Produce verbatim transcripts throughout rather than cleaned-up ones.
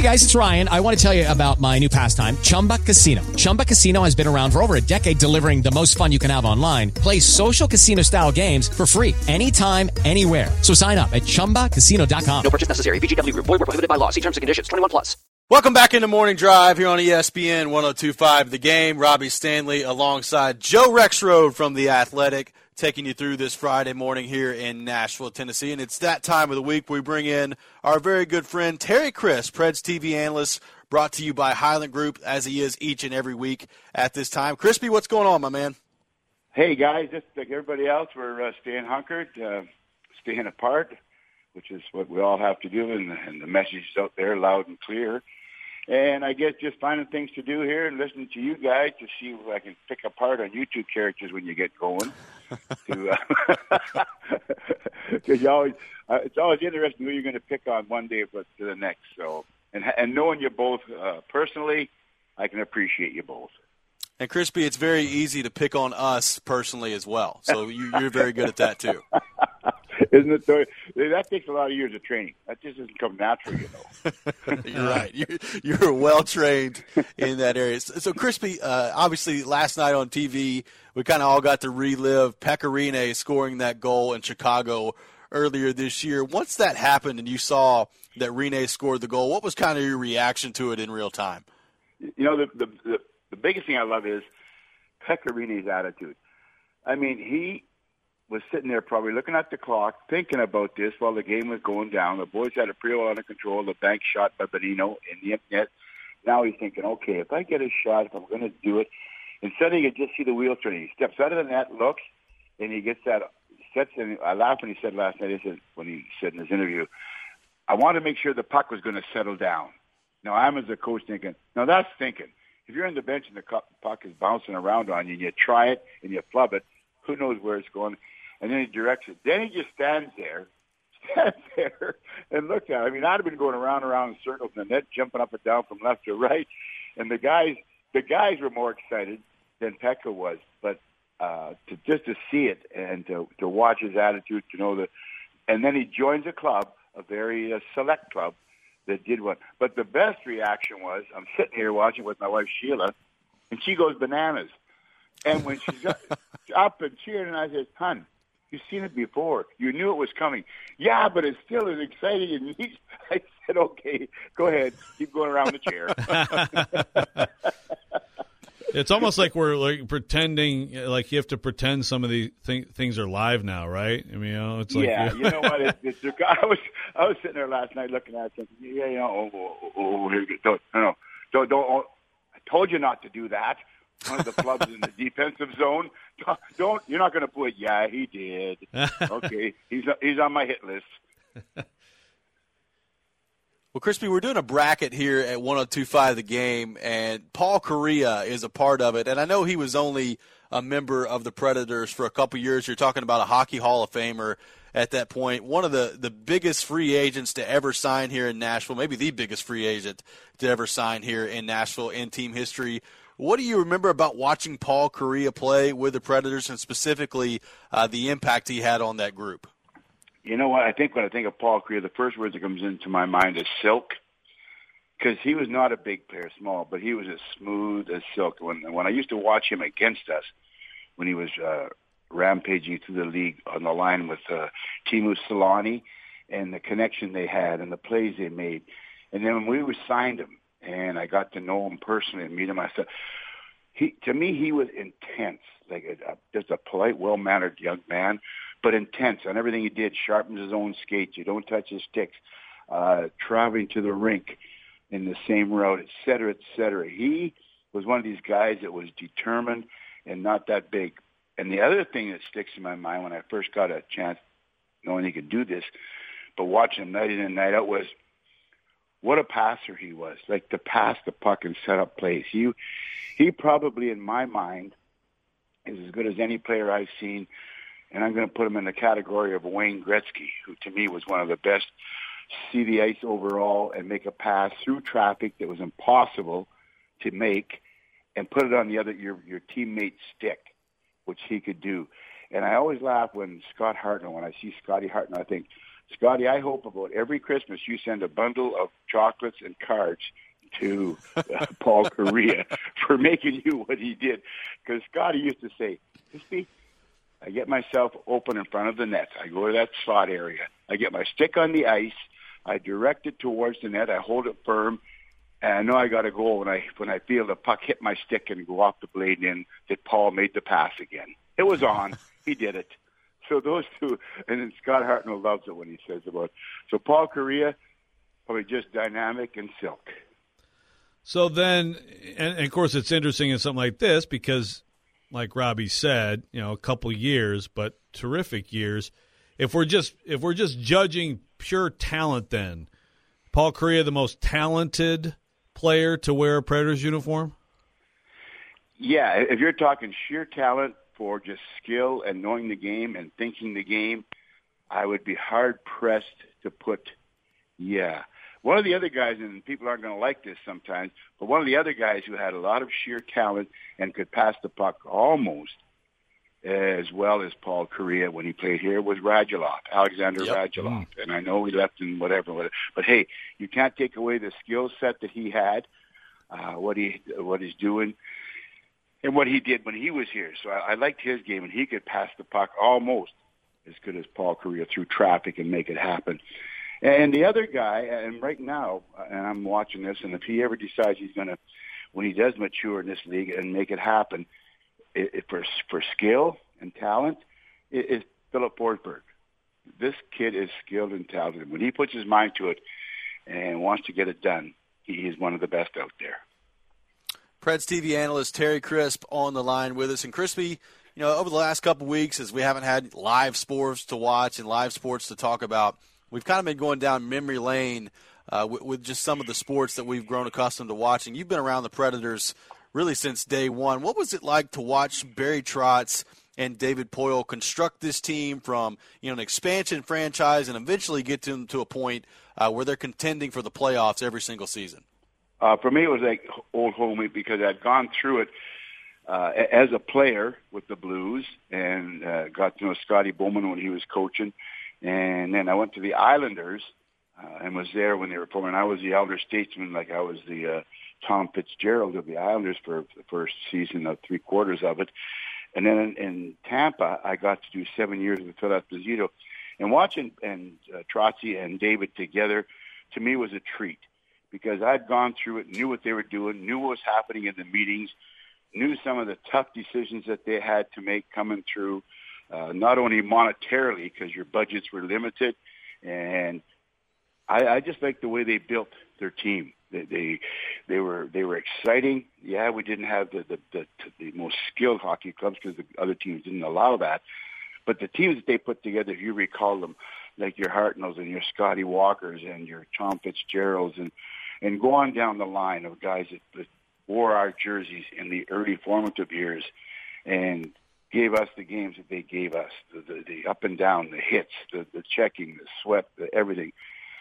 Hey guys, it's Ryan. I want to tell you about my new pastime, Chumba Casino. Chumba Casino has been around for over a decade, delivering the most fun you can have online. Play social casino-style games for free anytime, anywhere. So sign up at chumba casino dot com. No purchase necessary. V G W Group. Void where prohibited by law. See terms and conditions. twenty-one plus. Welcome back into Morning Drive here on E S P N one oh two point five The Game. Robbie Stanley alongside Joe Rexrode from The Athletic, taking you through this Friday morning here in Nashville, Tennessee. And it's that time of the week we bring in our very good friend Terry Crisp, Preds T V analyst, brought to you by Highland Group, as he is each and every week at this time. Crispy, what's going on, my man? Hey, guys, just like everybody else, we're uh, staying hunkered, uh, staying apart, which is what we all have to do, and, and the message is out there loud and clear. And I guess just finding things to do here and listening to you guys to see if I can pick apart on you two characters when you get going. to, uh, you always, uh, it's always interesting who you're going to pick on one day but to the next. So, and and knowing you both uh, personally, I can appreciate you both. And Crispy, it's very easy to pick on us personally as well. So you, you're very good at that too. Isn't it? Though? That takes a lot of years of training. That just doesn't come natural, you know. You're right. You're, you're well trained in that area. So, so Crispy, uh, obviously last night on T V, we kind of all got to relive Pekka Rinne scoring that goal in Chicago earlier this year. Once that happened and you saw that Rinne scored the goal, what was kind of your reaction to it in real time? You know, the the the, the biggest thing I love is Pekka Rinne's attitude. I mean, he was sitting there probably looking at the clock, thinking about this while the game was going down. The boys had it pretty well under control. The bank shot by Bonino in the net. Now he's thinking, okay, if I get a shot, if I'm going to do it, instead he could just see the wheel turning. He steps out of the net, looks, and he gets that, sets in. I laughed when he said last night, he said, when he said in his interview, I want to make sure the puck was going to settle down. Now I'm as a coach thinking, now that's thinking. If you're on the bench and the puck is bouncing around on you and you try it and you flub it, who knows where it's going? And then he directs it. Then he just stands there, stands there, and looks at it. I mean, I'd have been going around and around in circles in the net, jumping up and down from left to right. And the guys, the guys were more excited than Pekka was. But uh, to just to see it and to to watch his attitude, to know that, and then he joins a club, a very uh, select club that did one. But the best reaction was, I'm sitting here watching with my wife Sheila, and she goes bananas. And when she's up and cheering, and I said, "Hun, you've seen it before. You knew it was coming." "Yeah, but it's still as exciting." And he, I said, "Okay, go ahead. Keep going around the chair." It's almost like we're like pretending, like you have to pretend some of these th- things are live now, right? I mean, you know, it's like yeah, you know what? It, it's, I was I was sitting there last night looking at it, thinking, yeah, you know, oh, oh, oh, here, don't, no, no, don't, don't. Oh, I told you not to do that. One of the clubs in the defensive zone. Don't, don't you're not going to put. Yeah, he did. Okay, he's he's on my hit list. Well, Crispy, we're doing a bracket here at one oh two point five The Game, and Paul Kariya is a part of it. And I know he was only a member of the Predators for a couple years. You're talking about a Hockey Hall of Famer at that point. One of the, the biggest free agents to ever sign here in Nashville, maybe the biggest free agent to ever sign here in Nashville in team history. What do you remember about watching Paul Kariya play with the Predators, and specifically uh, the impact he had on that group? You know what? I think when I think of Paul Kariya, the first word that comes into my mind is silk, because he was not a big player, small, but he was as smooth as silk. When when I used to watch him against us, when he was uh, rampaging through the league on the line with uh, Teemu Selanne, and the connection they had and the plays they made, and then when we were signed him, and I got to know him personally and meet him, I said, he to me he was intense, like a, a, just a polite, well-mannered young man, but intense on everything he did. Sharpens his own skates. You don't touch his sticks. Uh, traveling to the rink in the same route, et cetera, et cetera. He was one of these guys that was determined and not that big. And the other thing that sticks in my mind when I first got a chance, knowing he could do this, but watching him night in and night out, was what a passer he was. Like, to pass the puck and set up plays. He, he probably, in my mind, is as good as any player I've seen. And I'm going to put him in the category of Wayne Gretzky, who to me was one of the best, see the ice overall and make a pass through traffic that was impossible to make and put it on the other your your teammate's stick, which he could do. And I always laugh when Scott Hartnell, when I see Scotty Hartnell, I think Scotty, I hope about every Christmas you send a bundle of chocolates and cards to uh, Paul Kariya for making you what he did. Because Scotty used to say, Crispy, I get myself open in front of the net. I go to that slot area. I get my stick on the ice. I direct it towards the net. I hold it firm. And I know I got to go when I when I feel the puck hit my stick and go off the blade in, that Paul made the pass again. It was on. He did it. So those two, and then Scott Hartnell loves it when he says about it. So Paul Kariya, probably just dynamic and silk. So then, and, and of course it's interesting in something like this because, like Robbie said, you know, a couple years, but terrific years. If we're just if we're just judging pure talent, then Paul Kariya the most talented player to wear a Predators uniform? Yeah, if you're talking sheer talent for just skill and knowing the game and thinking the game, I would be hard-pressed to put, yeah. One of the other guys, and people aren't going to like this sometimes, but one of the other guys who had a lot of sheer talent and could pass the puck almost as well as Paul Kariya when he played here was Radulov, Alexander yep. Radulov. Mm. And I know he left in whatever, whatever, but hey, you can't take away the skill set that he had, uh, what he what he's doing, and what he did when he was here. So I, I liked his game, and he could pass the puck almost as good as Paul Kariya through traffic and make it happen. And the other guy, and right now, and I'm watching this, and if he ever decides he's going to, when he does mature in this league and make it happen, it, it, for for skill and talent, it, it's Philip Forsberg. This kid is skilled and talented. When he puts his mind to it and wants to get it done, he is one of the best out there. Preds T V analyst Terry Crisp on the line with us. And Crispy, you know, over the last couple of weeks, as we haven't had live sports to watch and live sports to talk about, we've kind of been going down memory lane uh, with, with just some of the sports that we've grown accustomed to watching. You've been around the Predators really since day one. What was it like to watch Barry Trotz and David Poile construct this team from, you know, an expansion franchise and eventually get them to a point uh, where they're contending for the playoffs every single season? Uh, for me, it was like old home because I'd gone through it uh, as a player with the Blues and uh, got to know Scotty Bowman when he was coaching. And then I went to the Islanders uh, and was there when they were forming. I was the elder statesman, like I was the uh, Tom Fitzgerald of the Islanders for the first season of three quarters of it. And then in, in Tampa, I got to do seven years with Phil Esposito. And watching and uh, Trotzy and David together, to me, was a treat because I'd gone through it, knew what they were doing, knew what was happening in the meetings, knew some of the tough decisions that they had to make coming through. Uh, not only monetarily, because your budgets were limited, and I, I just like the way they built their team. They, they they were they were exciting. Yeah, we didn't have the the, the, the most skilled hockey clubs because the other teams didn't allow that. But the teams that they put together, if you recall them, like your Hartnells and your Scotty Walkers and your Tom Fitzgeralds, and and go on down the line of guys that, that wore our jerseys in the early formative years, and gave us the games that they gave us, the, the, the up and down, the hits, the, the checking, the sweat, the everything.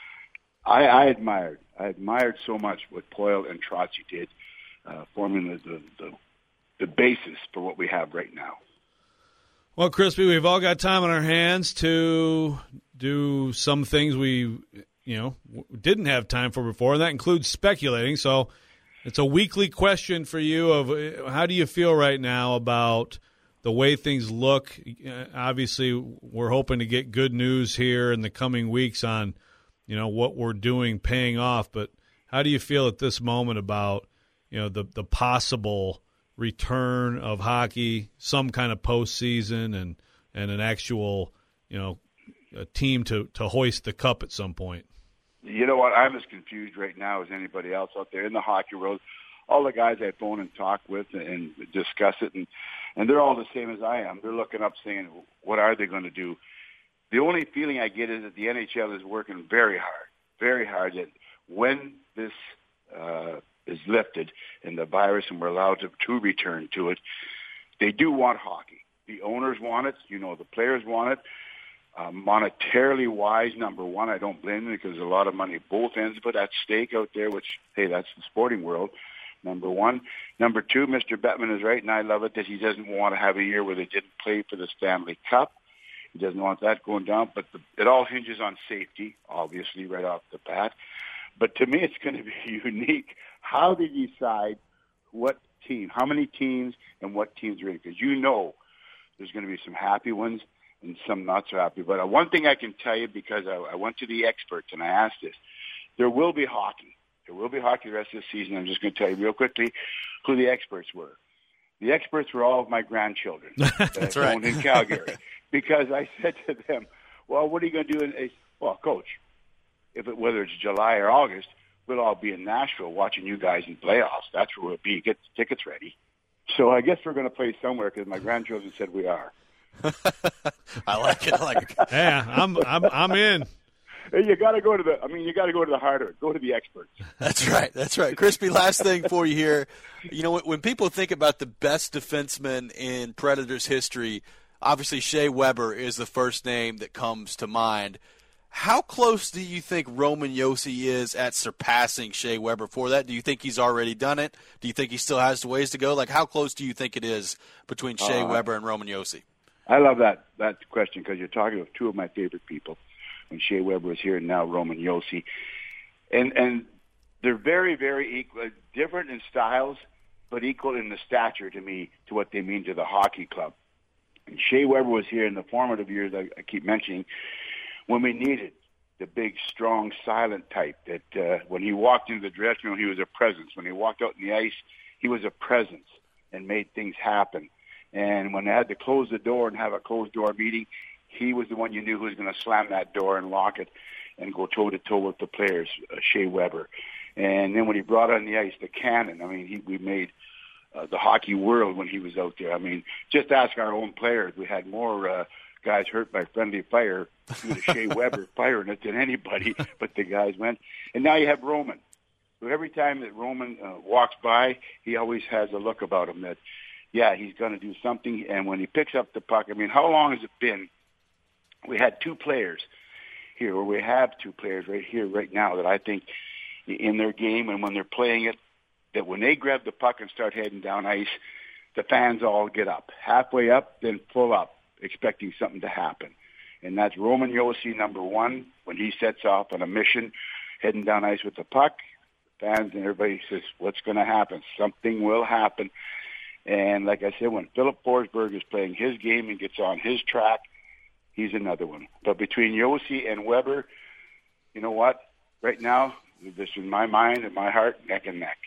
I, I admired. I admired so much what Poile and Trotzy did, uh, forming the, the, the, the basis for what we have right now. Well, Crispy, we've all got time on our hands to do some things we, you know, didn't have time for before, and that includes speculating. So it's a weekly question for you of how do you feel right now about the way things look. Obviously, we're hoping to get good news here in the coming weeks on, you know, what we're doing paying off. But how do you feel at this moment about, you know, the the possible return of hockey, some kind of postseason, and and an actual, you know, a team to to hoist the cup at some point? You know what? I'm as confused right now as anybody else out there in the hockey world. All the guys I phone and talk with and discuss it, and And they're all the same as I am. They're looking up saying, what are they going to do? The only feeling I get is that the N H L is working very hard, very hard that when this uh, is lifted and the virus and we're allowed to, to return to it, they do want hockey. The owners want it. You know, the players want it. Uh, monetarily wise, number one, I don't blame them because there's a lot of money both ends of it at stake out there, which, hey, that's the sporting world. Number one. Number two, Mister Bettman is right, and I love it that he doesn't want to have a year where they didn't play for the Stanley Cup. He doesn't want that going down. But the, it all hinges on safety, obviously, right off the bat. But to me, it's going to be unique how they decide what team, how many teams and what teams are in. Because you know there's going to be some happy ones and some not so happy. But uh, one thing I can tell you, because I, I went to the experts and I asked this, there will be hockey. There will be hockey the rest of the season. I'm just going to tell you real quickly who the experts were. The experts were all of my grandchildren. That's right. Owned in Calgary. Because I said to them, well, what are you going to do? In a, well, Coach, if it, whether it's July or August, we'll all be in Nashville watching you guys in playoffs. That's where we'll be. Get the tickets ready. So I guess we're going to play somewhere because my grandchildren said we are. I like it. I like it. Yeah, I'm I'm I'm in. Hey, you got to go to the. I mean, you got to go to the heart of it. Go to the experts. That's right. That's right. Crispy, last thing for you here. You know, when people think about the best defenseman in Predators history, obviously Shea Weber is the first name that comes to mind. How close do you think Roman Josi is at surpassing Shea Weber for that? Do you think he's already done it? Do you think he still has ways to go? Like, how close do you think it is between Shea uh, Weber and Roman Josi? I love that that question because you're talking with two of my favorite people. When Shea Weber was here and now Roman Josi. And and they're very, very equal, different in styles, but equal in the stature to me to what they mean to the hockey club. And Shea Weber was here in the formative years I, I keep mentioning when we needed the big, strong, silent type that uh, when he walked into the dressing room, he was a presence. When he walked out on the ice, he was a presence and made things happen. And when they had to close the door and have a closed-door meeting, he was the one you knew who was going to slam that door and lock it and go toe-to-toe with the players, uh, Shea Weber. And then when he brought on the ice, the cannon, I mean, he, we made uh, the hockey world when he was out there. I mean, just ask our own players. We had more uh, guys hurt by friendly fire due to Shea Weber firing it than anybody, but the guys went. And now you have Roman. So every time that Roman uh, walks by, he always has a look about him that, yeah, he's going to do something. And when he picks up the puck, I mean, how long has it been? We had two players here, or we have two players right here, right now, that I think in their game and when they're playing it, that when they grab the puck and start heading down ice, the fans all get up. Halfway up, then full up, expecting something to happen. And that's Roman Josi, number one, when he sets off on a mission, heading down ice with the puck. Fans and everybody says, what's going to happen? Something will happen. And like I said, when Philip Forsberg is playing his game and gets on his track, he's another one. But between Josi and Weber, you know what? Right now, this is my mind and my heart, neck and neck.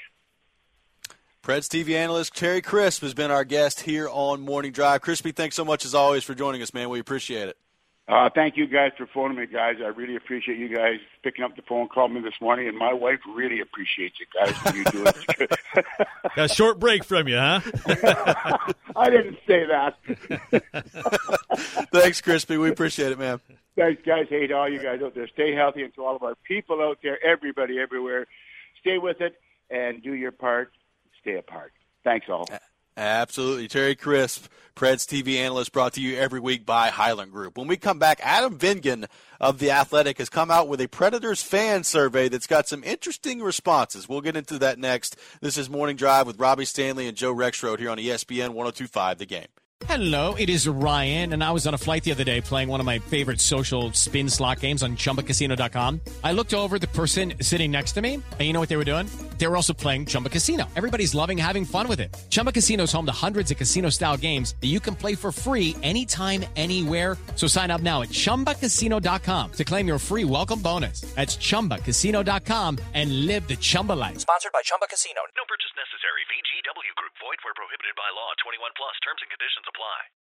Preds T V analyst Terry Crisp has been our guest here on Morning Drive. Crispy, thanks so much as always for joining us, man. We appreciate it. Uh, thank you guys for phoning me, guys. I really appreciate you guys picking up the phone, calling me this morning, and my wife really appreciates it, guys, when you do it. Got a short break from you, huh? I didn't say that. Thanks, Crispy. We appreciate it, man. Thanks, guys. Hey, to all you guys out there, stay healthy, and to all of our people out there, everybody, everywhere, stay with it and do your part. Stay apart. Thanks, all. Absolutely. Terry Crisp, Preds T V analyst, brought to you every week by Highland Group. When we come back, Adam Vingan of The Athletic has come out with a Predators fan survey that's got some interesting responses. We'll get into that next. This is Morning Drive with Robbie Stanley and Joe Rexrode here on E S P N one oh two point five The Game. Hello, it is Ryan, and I was on a flight the other day playing one of my favorite social spin slot games on Chumba Casino dot com. I looked over at the person sitting next to me, and you know what they were doing? They were also playing Chumba Casino. Everybody's loving having fun with it. Chumba Casino is home to hundreds of casino-style games that you can play for free anytime, anywhere. So sign up now at Chumba Casino dot com to claim your free welcome bonus. That's Chumba Casino dot com and live the Chumba life. Sponsored by Chumba Casino. No purchase necessary. V G W Group. Void where prohibited by law. twenty-one plus. Terms and conditions apply.